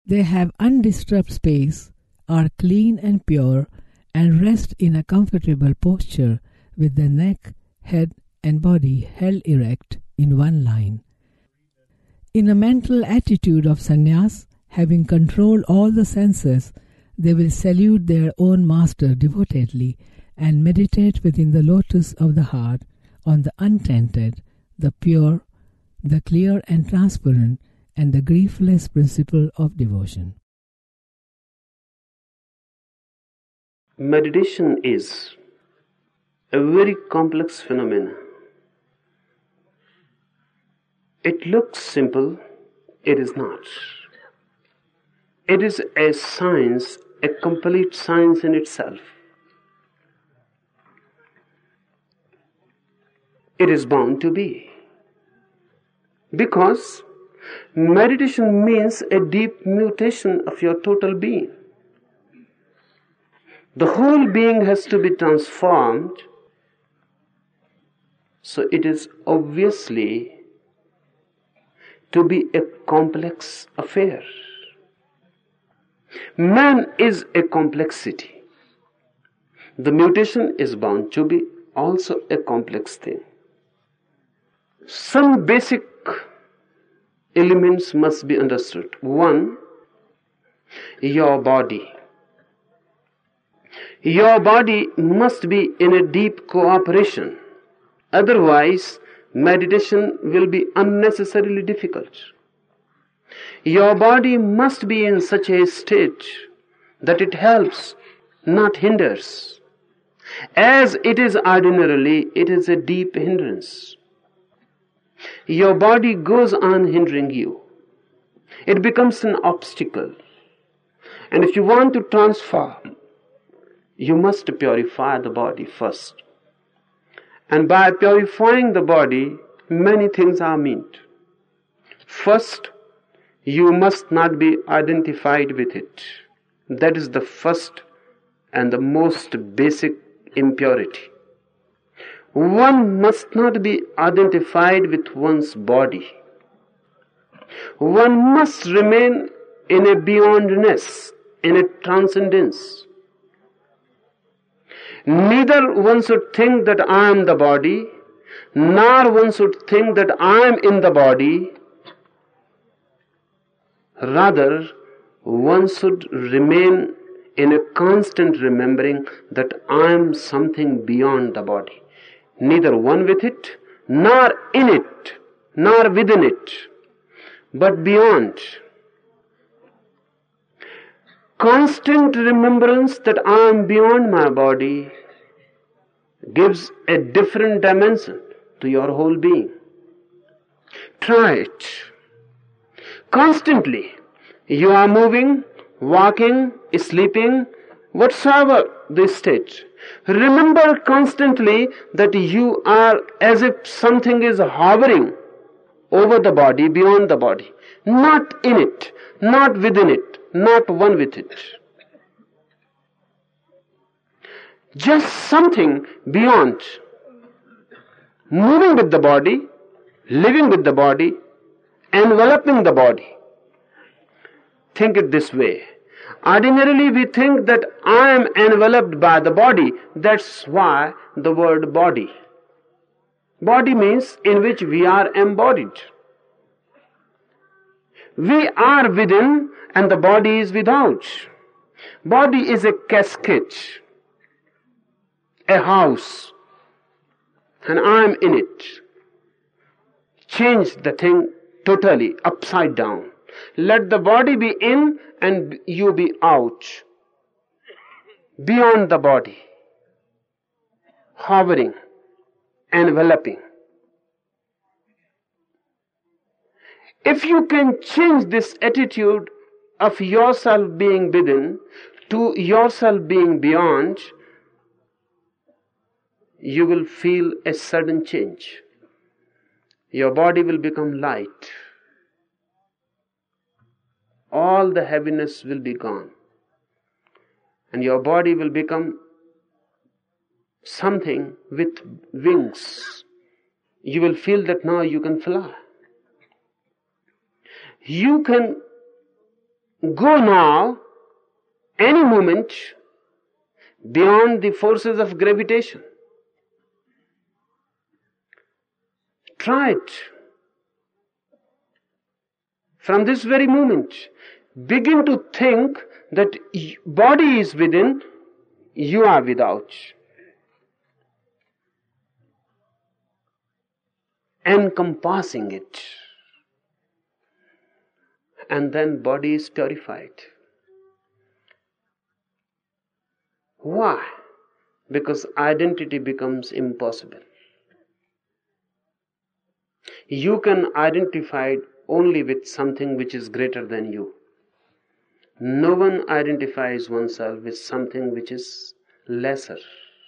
They have undisturbed space, are clean and pure, and rest in a comfortable posture with the neck, head, and body held erect in one line. In a mental attitude of sannyas, having controlled all the senses, they will salute their own master devotedly and meditate within the lotus of the heart on the untainted, the pure, the clear and transparent, and the griefless principle of devotion. Meditation is a very complex phenomenon. It looks simple, it is not. It is a science, a complete science in itself. It is bound to be. Because meditation means a deep mutation of your total being. The whole being has to be transformed, so it is obviously to be a complex affair. Man is a complexity. The mutation is bound to be also a complex thing. Some basic elements must be understood. One, your body. Your body must be in a deep cooperation. Otherwise, meditation will be unnecessarily difficult. Your body must be in such a state that it helps, not hinders. As it is ordinarily, it is a deep hindrance. Your body goes on hindering you. It becomes an obstacle. And if you want to transform, you must purify the body first. And by purifying the body, many things are meant. First, you must not be identified with it. That is the first and the most basic impurity. One must not be identified with one's body. One must remain in a beyondness, in a transcendence. Neither one should think that I am the body, nor one should think that I am in the body. Rather, one should remain in a constant remembering that I am something beyond the body. Neither one with it, nor in it, nor within it, but beyond. Constant remembrance that I am beyond my body gives a different dimension to your whole being. Try it. Constantly, you are moving, walking, sleeping, whatsoever the state. Remember constantly that you are as if something is hovering over the body, beyond the body. Not in it, not within it, not one with it. Just something beyond. Moving with the body, living with the body, enveloping the body. Think it this way. Ordinarily we think that I am enveloped by the body. That's why the word body. Body means in which we are embodied. We are within and the body is without. Body is a casket, a house, and I am in it. Change the thing totally upside down. Let the body be in and you be out. Beyond the body. Hovering. Enveloping. If you can change this attitude of yourself being within to yourself being beyond, you will feel a sudden change. Your body will become light. All the heaviness will be gone. And your body will become something with wings. You will feel that now you can fly. You can Go now, any moment, beyond the forces of gravitation. Try it. From this very moment, begin to think that body is within, you are without. Encompassing it. And then body is purified. Why? Because identity becomes impossible. You can identify only with something which is greater than you. No one identifies oneself with something which is lesser.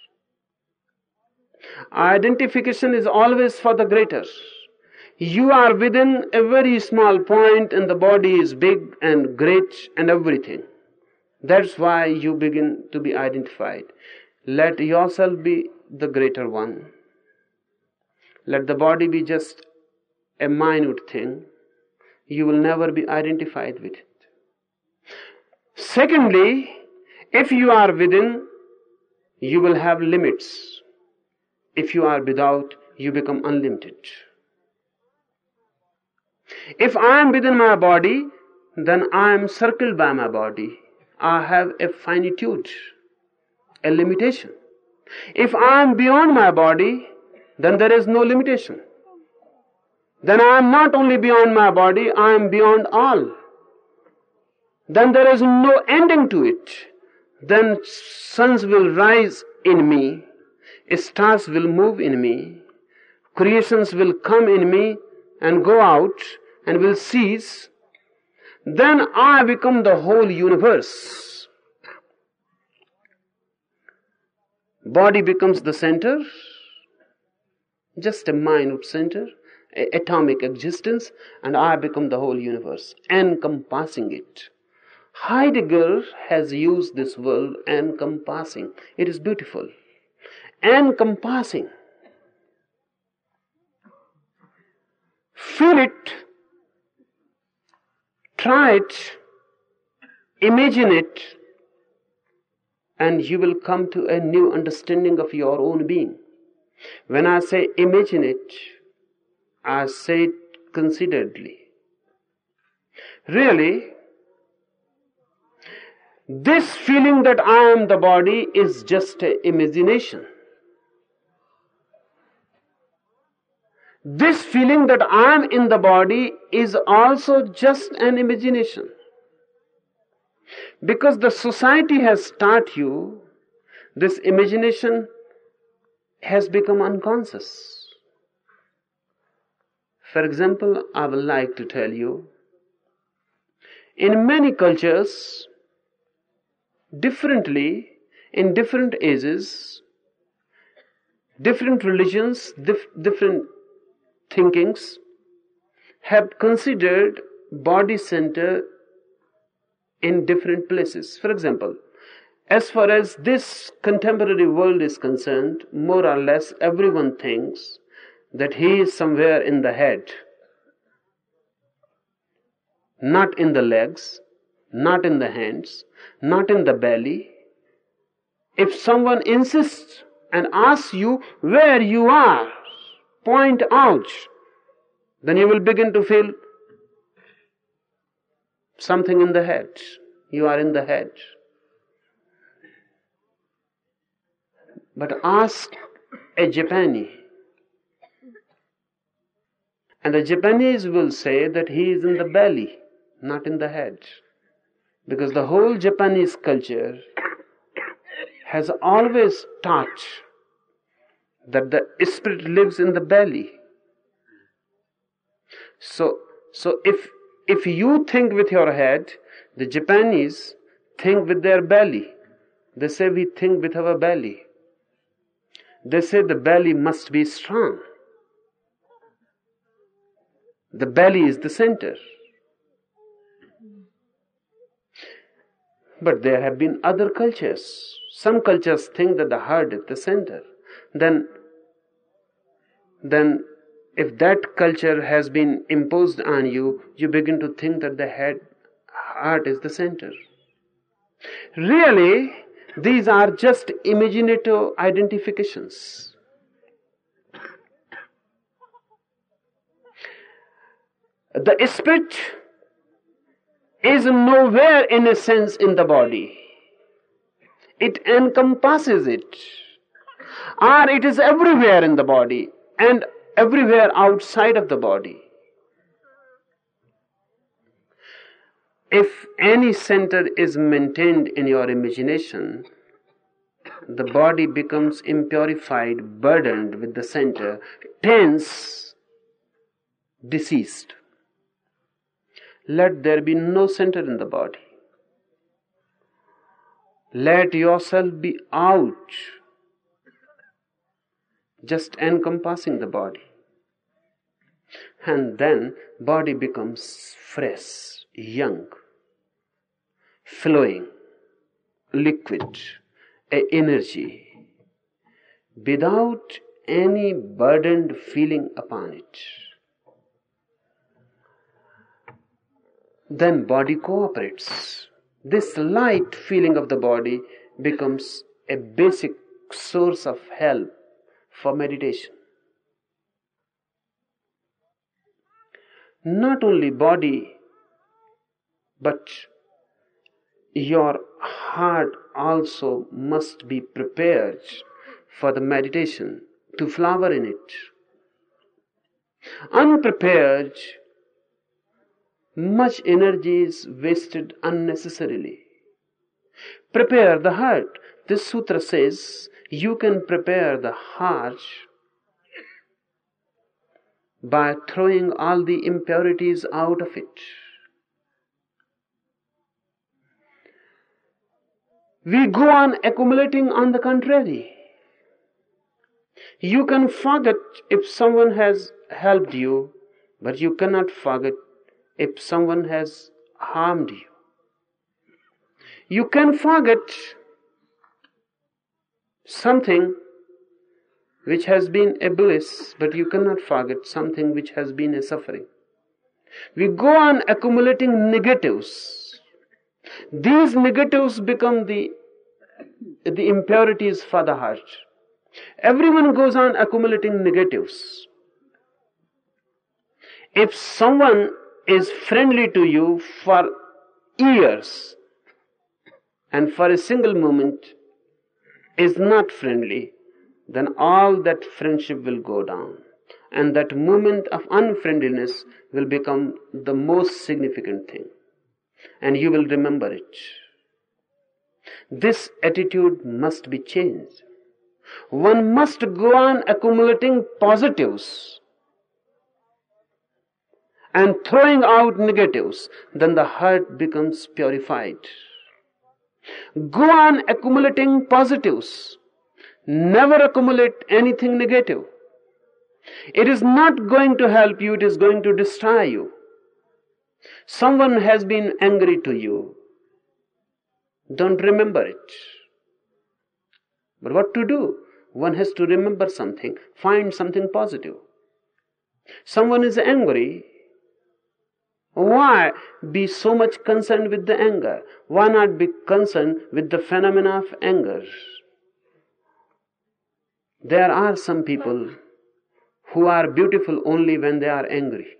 Identification is always for the greater. You are within a very small point and the body is big and great and everything. That's why you begin to be identified. Let yourself be the greater one. Let the body be just a minute thing. You will never be identified with it. Secondly, if you are within, you will have limits. If you are without, you become unlimited. If I am within my body, then I am circled by my body. I have a finitude, a limitation. If I am beyond my body, then there is no limitation. Then I am not only beyond my body, I am beyond all. Then there is no ending to it. Then suns will rise in me, stars will move in me, creations will come in me and go out and will cease. Then I become the whole universe. Body becomes the center, just a minute center, atomic existence, and I become the whole universe, encompassing it. Heidegger has used this word, encompassing. It is beautiful. Encompassing. Feel it, try it, imagine it, and you will come to a new understanding of your own being. When I say imagine it, I say it consideredly. Really, this feeling that I am the body is just an imagination. This feeling that I am in the body is also just an imagination. Because the society has taught you, this imagination has become unconscious. For example, I would like to tell you, in many cultures, differently, in different ages, different religions, different thinkings have considered body center in different places. For example, as far as this contemporary world is concerned, more or less everyone thinks that he is somewhere in the head, not in the legs, not in the hands, not in the belly. If someone insists and asks you where you are, point out, then you will begin to feel something in the head. You are in the head. But ask a Japanese, and the Japanese will say that he is in the belly, not in the head. Because the whole Japanese culture has always taught that the spirit lives in the belly. So if you think with your head, the Japanese think with their belly. They say we think with our belly. They say the belly must be strong. The belly is the center. But there have been other cultures. Some cultures think that the heart is the center. Then if that culture has been imposed on you, you begin to think that the heart is the center. Really, these are just imaginative identifications. The spirit is nowhere in a sense in the body. It encompasses it, or it is everywhere in the body and everywhere outside of the body. If any center is maintained in your imagination, the body becomes impurified, burdened with the center, tense, diseased. Let there be no center in the body. Let yourself be out, just encompassing the body. And then body becomes fresh, young, flowing, liquid, energy, without any burdened feeling upon it. Then body cooperates. This light feeling of the body becomes a basic source of help for meditation. Not only body, but your heart also must be prepared for the meditation, to flower in it. Unprepared, much energy is wasted unnecessarily. Prepare the heart. This sutra says you can prepare the heart by throwing all the impurities out of it. We go on accumulating on the contrary. You can forget if someone has helped you, but you cannot forget if someone has harmed you. You can forget something which has been a bliss, but you cannot forget something which has been a suffering. We go on accumulating negatives. These negatives become the impurities for the heart. Everyone goes on accumulating negatives. If someone is friendly to you for years and for a single moment is not friendly, then all that friendship will go down, and that moment of unfriendliness will become the most significant thing, and you will remember it. This attitude must be changed. One must go on accumulating positives and throwing out negatives, then the heart becomes purified. Go on accumulating positives. Never accumulate anything negative. It is not going to help you, it is going to destroy you. Someone has been angry to you. Don't remember it. But what to do? One has to remember something, find something positive. Someone is angry. Why be so much concerned with the anger? Why not be concerned with the phenomena of anger? There are some people who are beautiful only when they are angry.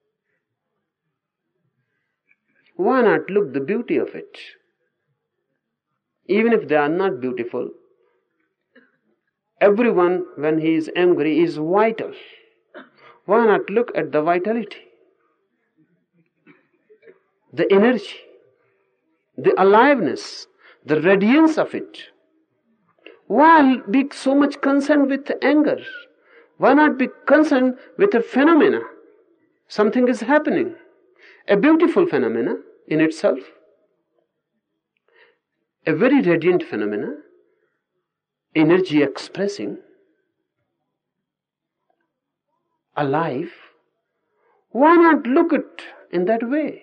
Why not look the beauty of it? Even if they are not beautiful, everyone when he is angry is vital. Why not look at the vitality? The energy, the aliveness, the radiance of it. Why be so much concerned with anger? Why not be concerned with a phenomena? Something is happening. A beautiful phenomena in itself. A very radiant phenomena. Energy expressing. Alive. Why not look at it in that way?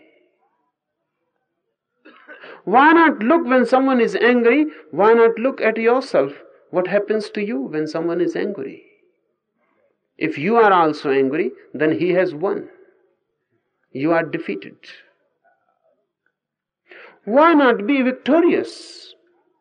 Why not look when someone is angry? Why not look at yourself? What happens to you when someone is angry? If you are also angry, then he has won. You are defeated. Why not be victorious?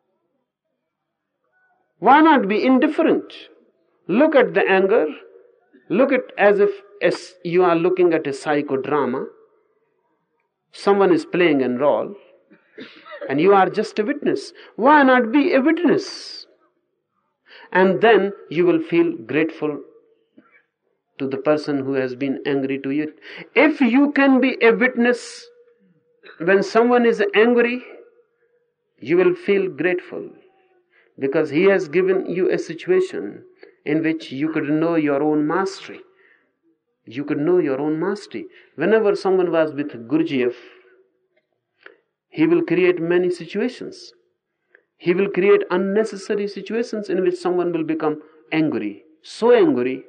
Why not be indifferent? Look at the anger. Look at as you are looking at a psychodrama. Someone is playing a role and you are just a witness. Why not be a witness? And then you will feel grateful to the person who has been angry to you. If you can be a witness when someone is angry, you will feel grateful because he has given you a situation in which you could know your own mastery. You could know your own mastery. Whenever someone was with Gurdjieff, he will create many situations. He will create unnecessary situations in which someone will become angry. So angry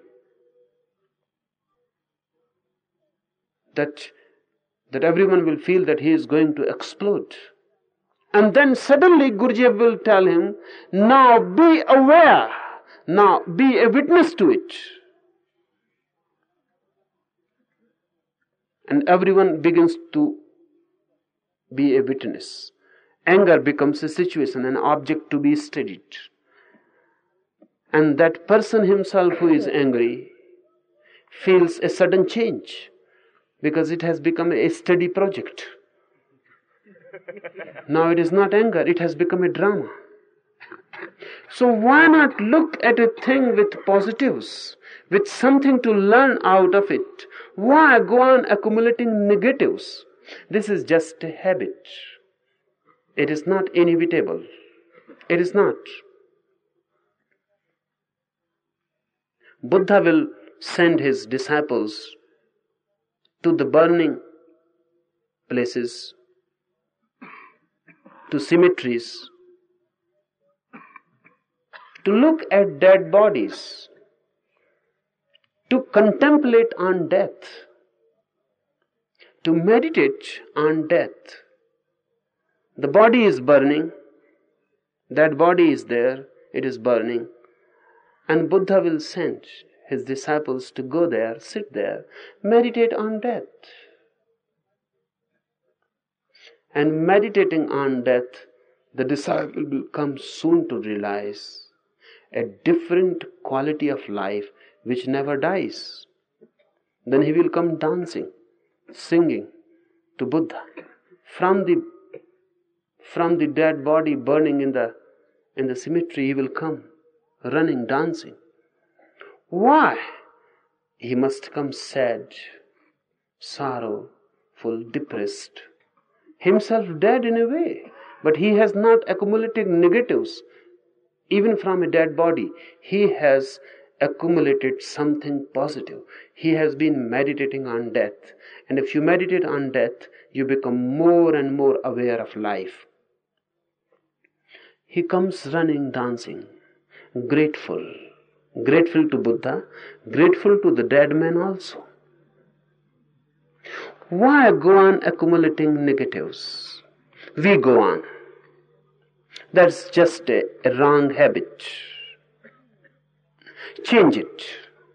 that everyone will feel that he is going to explode. And then suddenly Gurdjieff will tell him, now be aware, now be a witness to it. And everyone begins to be a witness. Anger becomes a situation, an object to be studied. And that person himself who is angry feels a sudden change because it has become a study project. Now it is not anger, it has become a drama. So why not look at a thing with positives, with something to learn out of it? Why go on accumulating negatives? This is just a habit. It is not inevitable. It is not. Buddha will send his disciples to the burning places, to cemeteries, to look at dead bodies, to contemplate on death, to meditate on death. The body is burning, that body is there, it is burning, and Buddha will send his disciples to go there, sit there, meditate on death. And meditating on death, the disciple will come soon to realize a different quality of life which never dies. Then he will come dancing, singing to Buddha. From the dead body burning in the cemetery, he will come running, dancing. Why? He must come sad, sorrowful, depressed, himself dead in a way, but he has not accumulated negatives. Even from a dead body, he has accumulated something positive. He has been meditating on death. And if you meditate on death, you become more and more aware of life. He comes running, dancing, grateful to Buddha, grateful to the dead man also. Why go on accumulating negatives? We go on. That's just a wrong habit. Change it.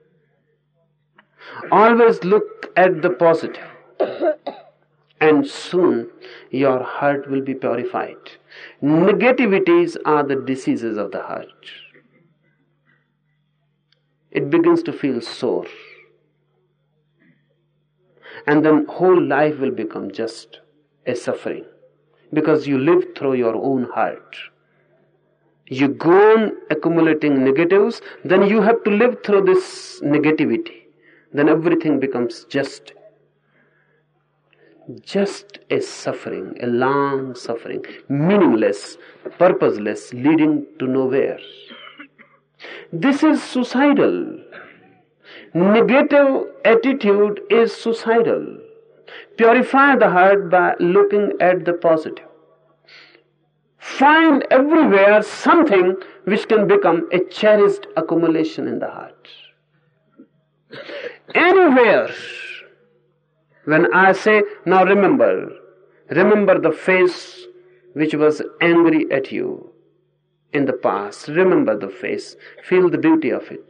Always look at the positive. And soon your heart will be purified. Negativities are the diseases of the heart. It begins to feel sore. And then whole life will become just a suffering. Because you live through your own heart. You go on accumulating negatives, then you have to live through this negativity. Then everything becomes just a suffering, a long suffering, meaningless, purposeless, leading to nowhere. This is suicidal. Negative attitude is suicidal. Purify the heart by looking at the positive. Find everywhere something which can become a cherished accumulation in the heart. Anywhere. When I say, now remember the face which was angry at you in the past. Remember the face. Feel the beauty of it.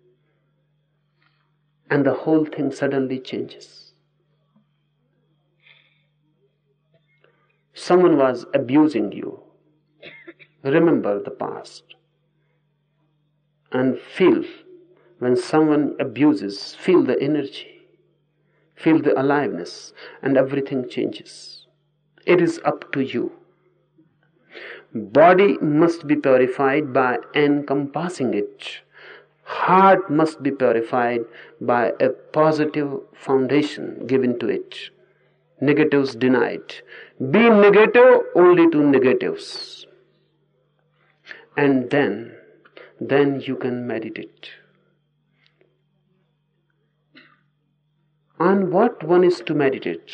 And the whole thing suddenly changes. Someone was abusing you. Remember the past. And feel, when someone abuses, feel the energy, feel the aliveness, and everything changes. It is up to you. Body must be purified by encompassing it. Heart must be purified by a positive foundation given to it. Negatives denied. Be negative only to negatives. And then you can meditate. On what one is to meditate?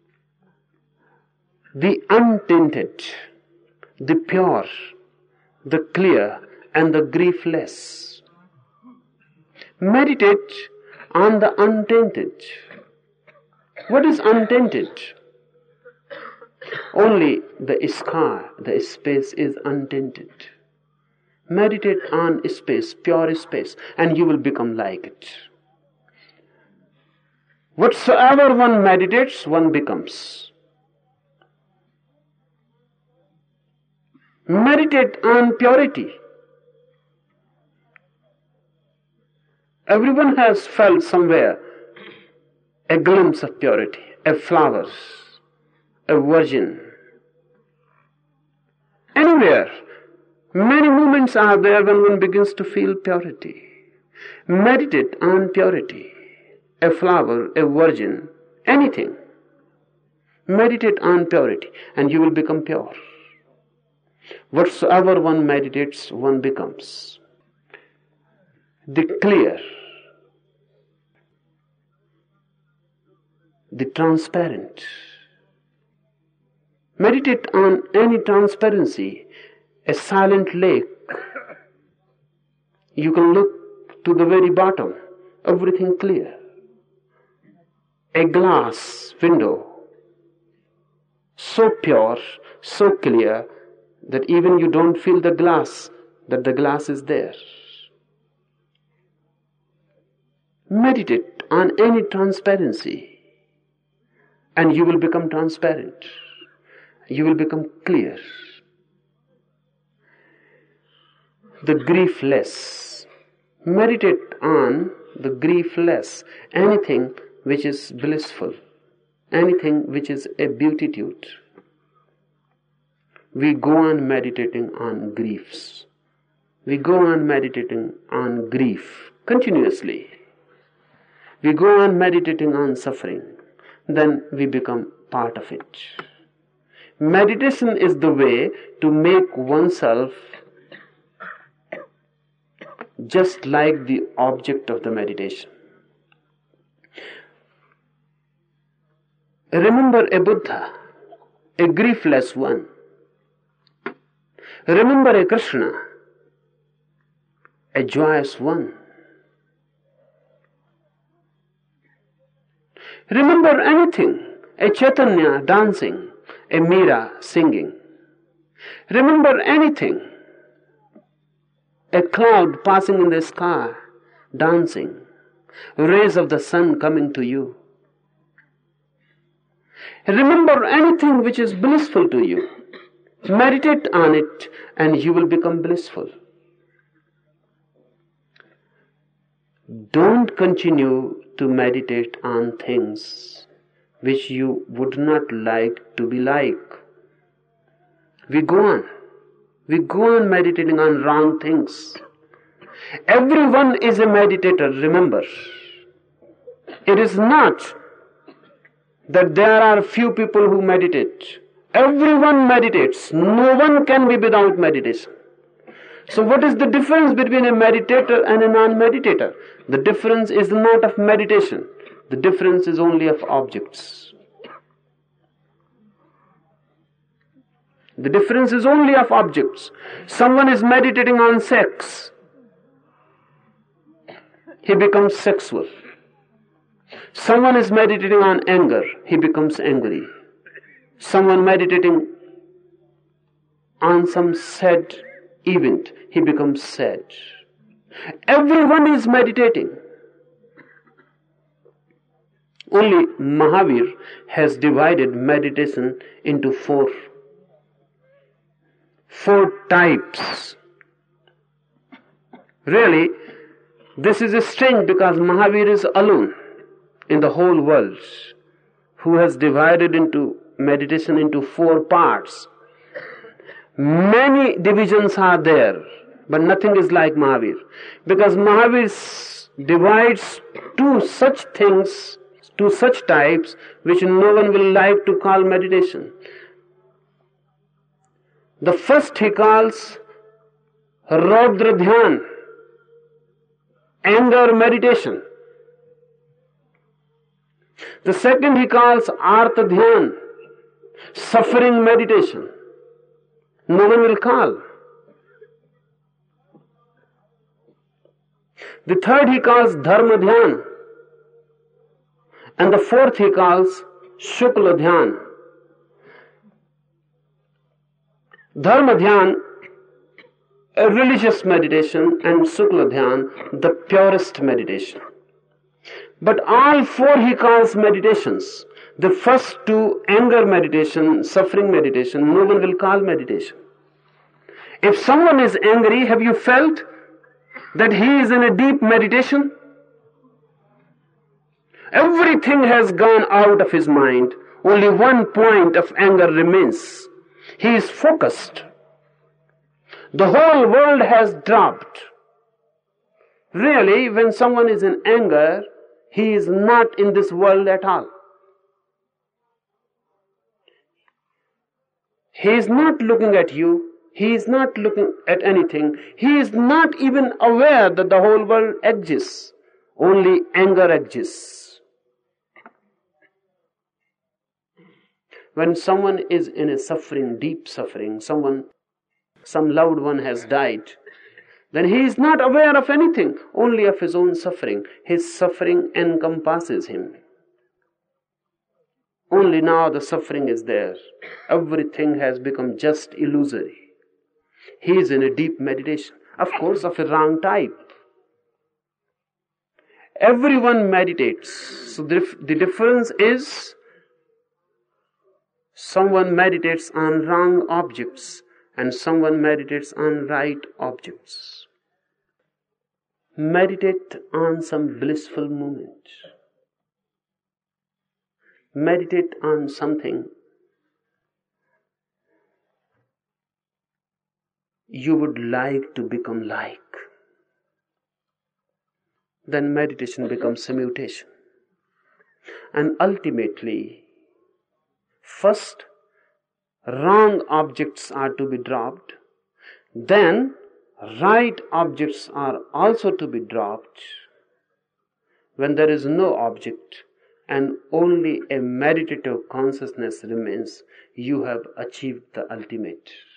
The untainted, the pure, the clear, and the griefless. Meditate on the untainted. What is untainted? Only the sky, the space is untainted. Meditate on space, pure space, and you will become like it. Whatsoever one meditates, one becomes. Meditate on purity. Everyone has felt somewhere a glimpse of purity, a flower, a virgin. Anywhere. Many moments are there when one begins to feel purity. Meditate on purity. A flower, a virgin, anything. Meditate on purity and you will become pure. Whatsoever one meditates, one becomes. The clear, the transparent. Meditate on any transparency, a silent lake. You can look to the very bottom, everything clear. A glass window, so pure, so clear, that even you don't feel the glass, that the glass is there. Meditate on any transparency and you will become transparent. You will become clear. The griefless. Meditate on the griefless. Anything which is blissful. Anything which is a beatitude. We go on meditating on griefs. We go on meditating on grief continuously. We go on meditating on suffering. Then we become part of it. Meditation is the way to make oneself just like the object of the meditation. Remember a Buddha, a griefless one. Remember a Krishna, a joyous one. Remember anything, a Chaitanya dancing, a Meera singing. Remember anything, a cloud passing in the sky, dancing, rays of the sun coming to you. Remember anything which is blissful to you. Meditate on it and you will become blissful. Don't continue to meditate on things which you would not like to be like. We go on meditating on wrong things. Everyone is a meditator, remember. It is not that there are few people who meditate. Everyone meditates. No one can be without meditation. So what is the difference between a meditator and a non-meditator? The difference is not of meditation. The difference is only of objects. The difference is only of objects. Someone is meditating on sex. He becomes sexual. Someone is meditating on anger. He becomes angry. Someone meditating on some sad event. He becomes sad. Everyone is meditating. Only Mahavir has divided meditation into four types. Really, this is strange because Mahavir is alone in the whole world who has divided into meditation into four parts. Many divisions are there, but nothing is like Mahavir, because Mahavir divides two such things, two such types which no one will like to call meditation. The first he calls Raudra Dhyan, anger meditation. The second he calls Artha Dhyan, suffering meditation. No one will call. The third he calls Dharma Dhyan. And the fourth he calls Shukla Dhyan. Dharma Dhyan, a religious meditation, and Shukla Dhyan, the purest meditation. But all four he calls meditations. The first two, anger meditation, suffering meditation, no one will call meditation. If someone is angry, have you felt that he is in a deep meditation? Everything has gone out of his mind. Only one point of anger remains. He is focused. The whole world has dropped. Really, when someone is in anger, he is not in this world at all. He is not looking at you. He is not looking at anything. He is not even aware that the whole world exists. Only anger exists. When someone is in a suffering, deep suffering, some loved one has died, then he is not aware of anything, only of his own suffering. His suffering encompasses him. Only now the suffering is there. Everything has become just illusory. He is in a deep meditation, of course, of a wrong type. Everyone meditates. So the difference is someone meditates on wrong objects and someone meditates on right objects. Meditate on some blissful moment. Meditate on something you would like to become like. Then meditation becomes a mutation. And ultimately, first, wrong objects are to be dropped. Then, right objects are also to be dropped. When there is no object and only a meditative consciousness remains, you have achieved the ultimate.